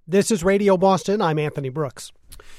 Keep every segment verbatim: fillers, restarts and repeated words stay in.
This is Radio Boston. I'm Anthony Brooks.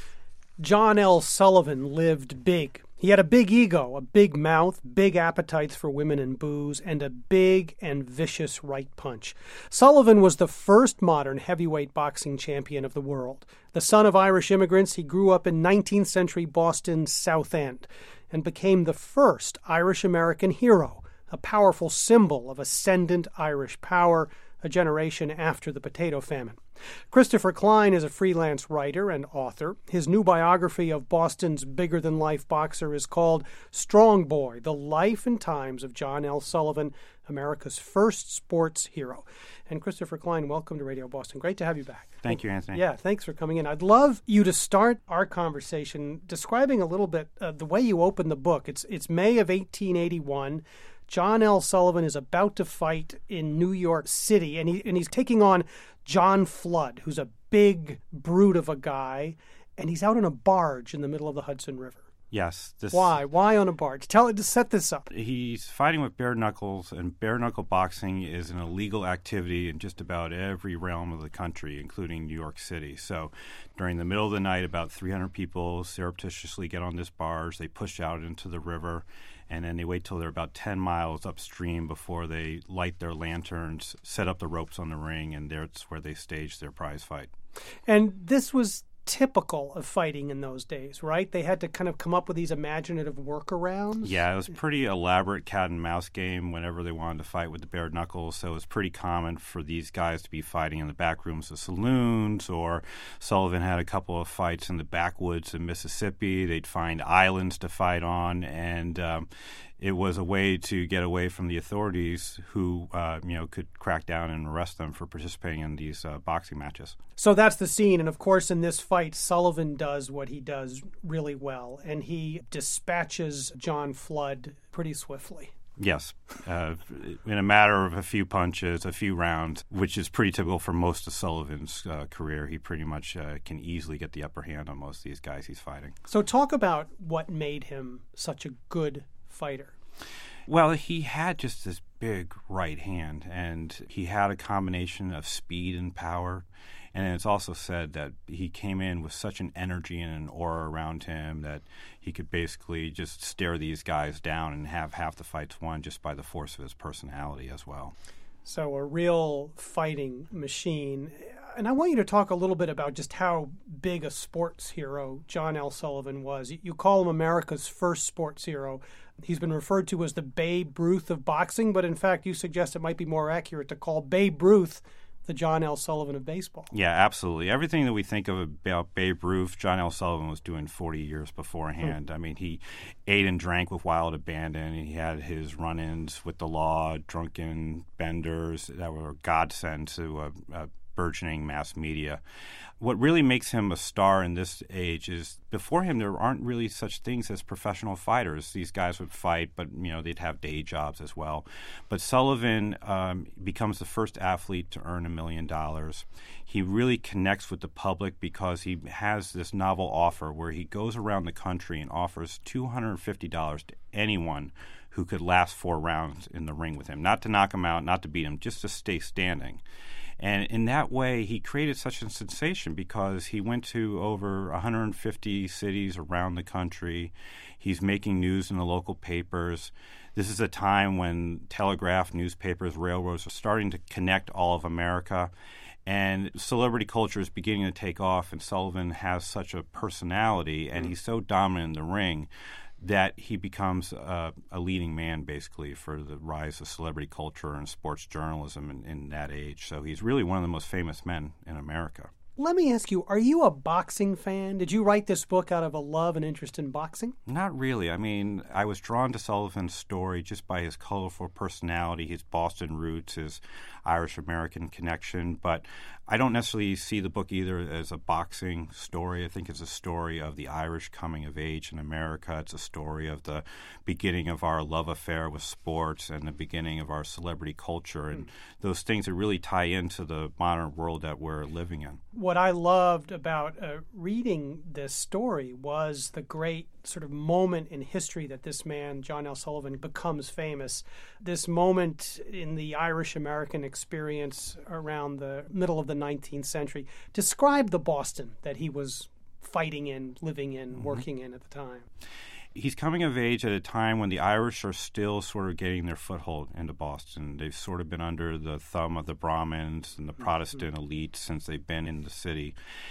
John L. Sullivan lived big. He had a big ego, a big mouth, big appetites for women and booze, and a big and vicious right punch. Sullivan was the first modern heavyweight boxing champion of the world. The son of Irish immigrants, he grew up in nineteenth century Boston's South End and became the first Irish-American hero, a powerful symbol of ascendant Irish power a generation after the potato famine. Christopher Klein is a freelance writer and author. His new biography of Boston's bigger-than-life boxer is called Strong Boy, The Life and Times of John L. Sullivan, America's first sports hero. And Christopher Klein, welcome to Radio Boston. Great to have you back. Thank you, Anthony. Yeah, thanks for coming in. I'd love you to start our conversation describing a little bit uh, the way you open the book. It's, it's May of eighteen eighty-one. John L. Sullivan is about to fight in New York City, and he and he's taking on John Flood, who's a big brute of a guy, and he's out on a barge in the middle of the Hudson River. Yes. This, Why? Why on a barge? Tell it to set this up. He's fighting with bare knuckles, and bare knuckle boxing is an illegal activity in just about every realm of the country, including New York City. So during the middle of the night, about three hundred people surreptitiously get on this barge. They push out into the river, and then they wait till they're about ten miles upstream before they light their lanterns, set up the ropes on the ring, and that's where they stage their prize fight. And this was typical of fighting in those days, right? They had to kind of come up with these imaginative workarounds. Yeah, it was a pretty elaborate cat and mouse game whenever they wanted to fight with the bare knuckles. So it was pretty common for these guys to be fighting in the back rooms of saloons, or Sullivan had a couple of fights in the backwoods of Mississippi. They'd find islands to fight on, and um, it was a way to get away from the authorities who, uh, you know, could crack down and arrest them for participating in these uh, boxing matches. So that's the scene. And of course, in this fight, Sullivan does what he does really well, and he dispatches John Flood pretty swiftly. Yes. Uh, in a matter of a few punches, a few rounds, which is pretty typical for most of Sullivan's uh, career. He pretty much uh, can easily get the upper hand on most of these guys he's fighting. So talk about what made him such a good fighter. Well, he had just this big right hand, and he had a combination of speed and power. And it's also said that he came in with such an energy and an aura around him that he could basically just stare these guys down and have half the fights won just by the force of his personality as well. So a real fighting machine. And I want you to talk a little bit about just how big a sports hero John L. Sullivan was. You call him America's first sports hero. He's been referred to as the Babe Ruth of boxing, but in fact, you suggest it might be more accurate to call Babe Ruth the John L. Sullivan of baseball. Yeah, absolutely. Everything that we think of about Babe Ruth, John L. Sullivan was doing forty years beforehand. Hmm. I mean, he ate and drank with wild abandon. He had his run-ins with the law, drunken benders that were a godsend to a, a burgeoning mass media. What really makes him a star in this age is before him there aren't really such things as professional fighters. These guys would fight, but you know they'd have day jobs as well. But Sullivan um, becomes the first athlete to earn a million dollars. He really connects with the public because he has this novel offer where he goes around the country and offers two hundred fifty dollars to anyone who could last four rounds in the ring with him. Not to knock him out, not to beat him, just to stay standing. And in that way, he created such a sensation because he went to over one hundred fifty cities around the country. He's making news in the local papers. This is a time when telegraph, newspapers, railroads are starting to connect all of America. And celebrity culture is beginning to take off, and Sullivan has such a personality, and he's so dominant in the ring that he becomes uh, a leading man, basically, for the rise of celebrity culture and sports journalism in, in that age. So he's really one of the most famous men in America. Let me ask you, are you a boxing fan? Did you write this book out of a love and interest in boxing? Not really. I mean, I was drawn to Sullivan's story just by his colorful personality, his Boston roots, his Irish-American connection. But I don't necessarily see the book either as a boxing story. I think it's a story of the Irish coming of age in America. It's a story of the beginning of our love affair with sports and the beginning of our celebrity culture, and those things that really tie into the modern world that we're living in. What I loved about uh, reading this story was the great sort of moment in history that this man, John L. Sullivan, becomes famous. This moment in the Irish-American experience around the middle of the nineteenth century. Describe the Boston that he was fighting in, living in, mm-hmm. working in at the time. He's coming of age at a time when the Irish are still sort of getting their foothold into Boston. They've sort of been under the thumb of the Brahmins and the Protestant mm-hmm. elite since they've been in the city.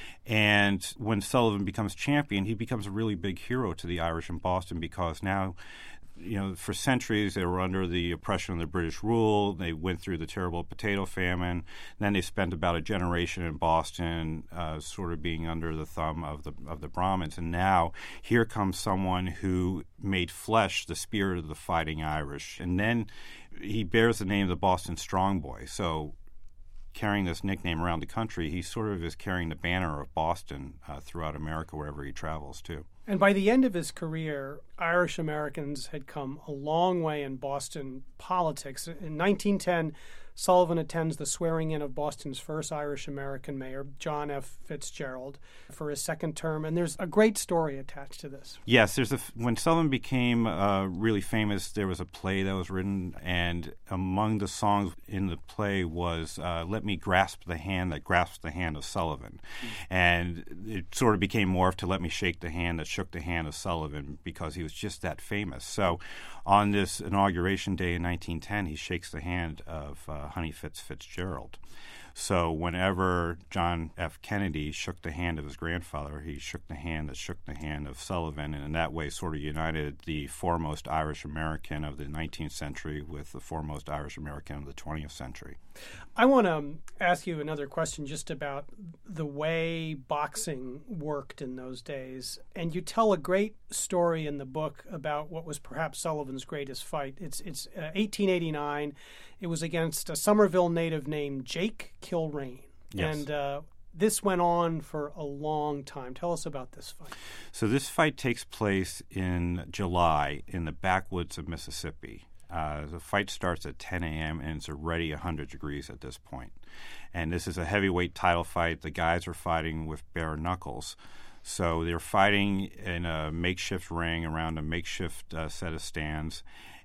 And when Sullivan becomes champion, he becomes a really big hero to the Irish in Boston because now, you know, for centuries they were under the oppression of the British rule. They went through the terrible potato famine. Then they spent about a generation in Boston uh, sort of being under the thumb of the of the Brahmins. And now here comes someone who made flesh the spirit of the fighting Irish. And then he bears the name of the Boston Strong Boy. So carrying this nickname around the country, he sort of is carrying the banner of Boston uh, throughout America wherever he travels, too. And by the end of his career, Irish Americans had come a long way in Boston politics. In nineteen ten, Sullivan attends the swearing-in of Boston's first Irish-American mayor, John F. Fitzgerald, for his second term. And there's a great story attached to this. Yes, there's a, when Sullivan became uh, really famous, there was a play that was written, and among the songs in the play was uh, Let Me Grasp the Hand That Grasps the Hand of Sullivan. Mm-hmm. And it sort of became morphed to Let Me Shake the Hand That Shook the Hand of Sullivan because he was just that famous. So on this inauguration day in nineteen ten, he shakes the hand of uh, Honey Fitz Fitzgerald. So whenever John F. Kennedy shook the hand of his grandfather, he shook the hand that shook the hand of Sullivan, and in that way sort of united the foremost Irish-American of the nineteenth century with the foremost Irish-American of the twentieth century. I want to ask you another question just about the way boxing worked in those days. And you tell a great story in the book about what was perhaps Sullivan's greatest fight. It's, it's uh, eighteen eighty-nine. It was against a Somerville native named Jake Kilrain. Yes. And uh, this went on for a long time. Tell us about this fight. So this fight takes place in July in the backwoods of Mississippi. Uh, the fight starts at ten a.m. and it's already one hundred degrees at this point. And this is a heavyweight title fight. The guys are fighting with bare knuckles. So they're fighting in a makeshift ring around a makeshift uh, set of stands.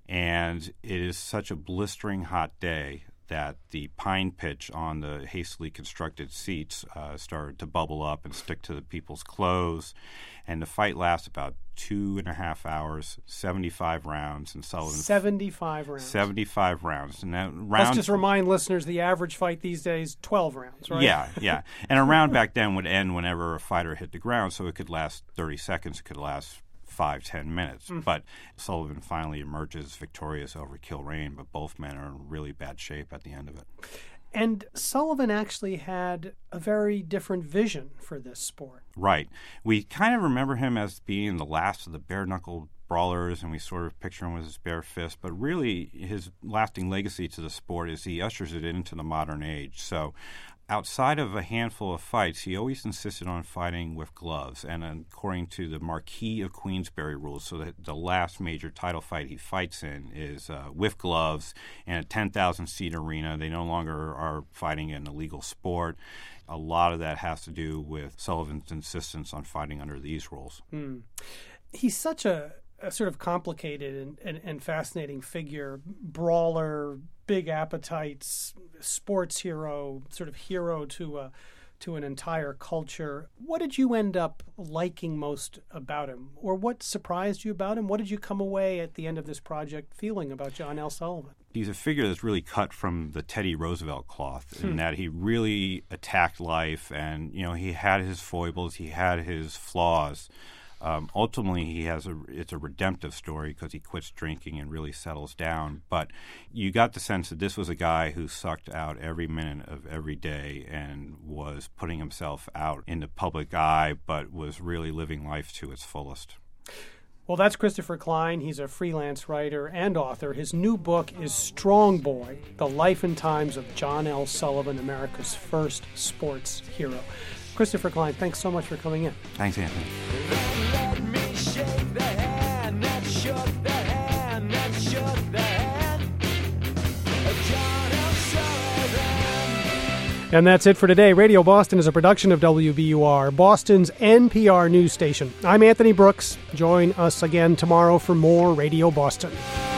And it is such a blistering hot day that the pine pitch on the hastily constructed seats uh, started to bubble up and stick to the people's clothes. And the fight lasts about two and a half hours, seventy-five rounds. And Sullivan seventy-five rounds. seventy-five rounds. And that round, let's just remind listeners the average fight these days, twelve rounds, right? Yeah, yeah. And a round back then would end whenever a fighter hit the ground, so it could last thirty seconds. It could last five, ten minutes. Mm. But Sullivan finally emerges victorious over Kilrain, but both men are in really bad shape at the end of it. And Sullivan actually had a very different vision for this sport. Right. We kind of remember him as being the last of the bare-knuckle brawlers, and we sort of picture him with his bare fist. But really, his lasting legacy to the sport is he ushers it into the modern age. So outside of a handful of fights, he always insisted on fighting with gloves. And according to the Marquis of Queensberry rules, so that the last major title fight he fights in is uh, with gloves in a ten thousand seat arena. They no longer are fighting in a legal sport. A lot of that has to do with Sullivan's insistence on fighting under these rules. Mm. He's such a, a sort of complicated and, and, and fascinating figure, brawler, big appetites, sports hero, sort of hero to a, to an entire culture. What did you end up liking most about him? Or what surprised you about him? What did you come away at the end of this project feeling about John L. Sullivan? He's a figure that's really cut from the Teddy Roosevelt cloth in Hmm. that he really attacked life, and you know he had his foibles, he had his flaws. Um, ultimately, he has a it's a redemptive story because he quits drinking and really settles down. But you got the sense that this was a guy who sucked out every minute of every day and was putting himself out in the public eye, but was really living life to its fullest. Well, that's Christopher Klein. He's a freelance writer and author. His new book is Strong Boy, The Life and Times of John L. Sullivan, America's first sports hero. Christopher Klein, thanks so much for coming in. Thanks, Anthony. Let me shake the hand that shook the hand that shook the hand of John L. Sullivan. And that's it for today. Radio Boston is a production of W B U R, Boston's N P R news station. I'm Anthony Brooks. Join us again tomorrow for more Radio Boston.